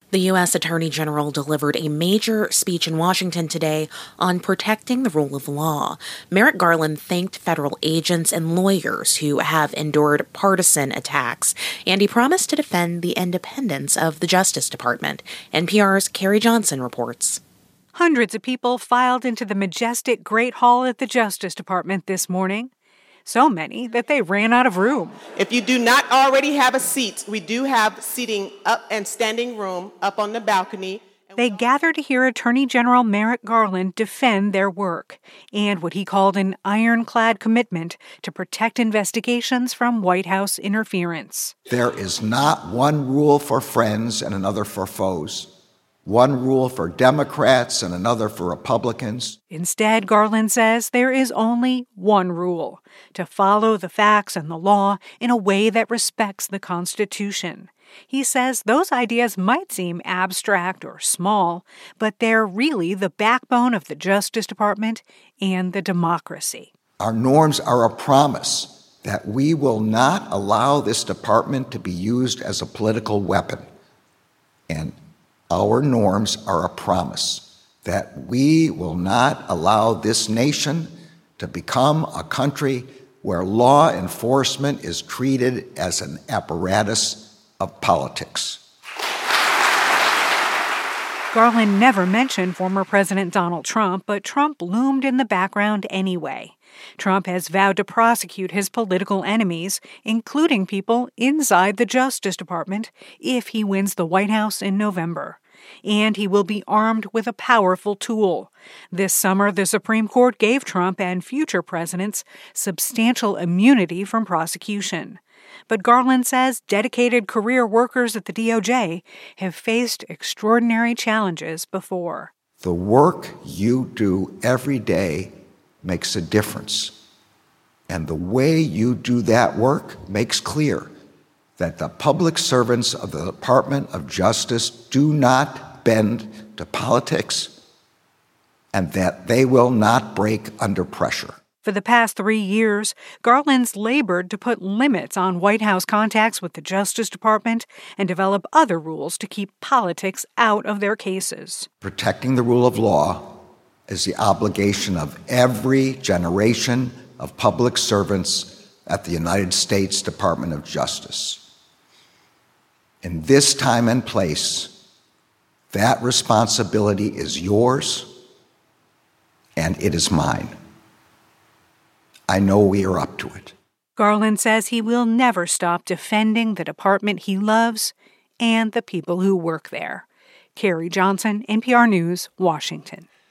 The U.S. Attorney General delivered a major speech in Washington today on protecting the rule of law. Merrick Garland thanked federal agents and lawyers who have endured partisan attacks, and he promised to defend the independence of the Justice Department. NPR's Carrie Johnson reports. Hundreds of people filed into the majestic Great Hall at the Justice Department this morning. So many that they ran out of room. If you do not already have a seat, we do have seating up and standing room up on the balcony. They gathered to hear Attorney General Merrick Garland defend their work and what he called an ironclad commitment to protect investigations from White House interference. There is not one rule for friends and another for foes. One rule for Democrats and another for Republicans. Instead, Garland says there is only one rule: to follow the facts and the law in a way that respects the Constitution. He says those ideas might seem abstract or small, but they're really the backbone of the Justice Department and the democracy. Our norms are a promise that we will not allow this department to be used as a political weapon. And our norms are a promise that we will not allow this nation to become a country where law enforcement is treated as an apparatus of politics. Garland never mentioned former President Donald Trump, but Trump loomed in the background anyway. Trump has vowed to prosecute his political enemies, including people inside the Justice Department, if he wins the White House in November. And he will be armed with a powerful tool. This summer, the Supreme Court gave Trump and future presidents substantial immunity from prosecution. But Garland says dedicated career workers at the DOJ have faced extraordinary challenges before. The work you do every day makes a difference. And the way you do that work makes clear that the public servants of the Department of Justice do not bend to politics and that they will not break under pressure. For the past 3 years, Garland's labored to put limits on White House contacts with the Justice Department and develop other rules to keep politics out of their cases. Protecting the rule of law is the obligation of every generation of public servants at the United States Department of Justice. In this time and place, that responsibility is yours, and it is mine. I know we are up to it. Garland says he will never stop defending the department he loves and the people who work there. Carrie Johnson, NPR News, Washington.